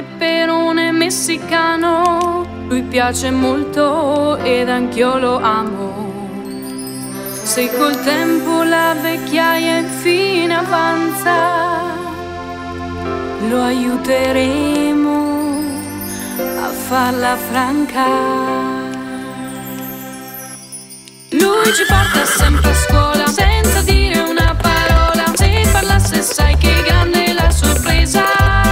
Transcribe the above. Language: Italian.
peperone messicano, lui piace molto ed anch'io lo amo. Se col tempo la vecchiaia infine avanza, lo aiuteremo a farla franca. Lui ci porta sempre a scuola senza dire una parola. Se parlasse sai che grande la sorpresa.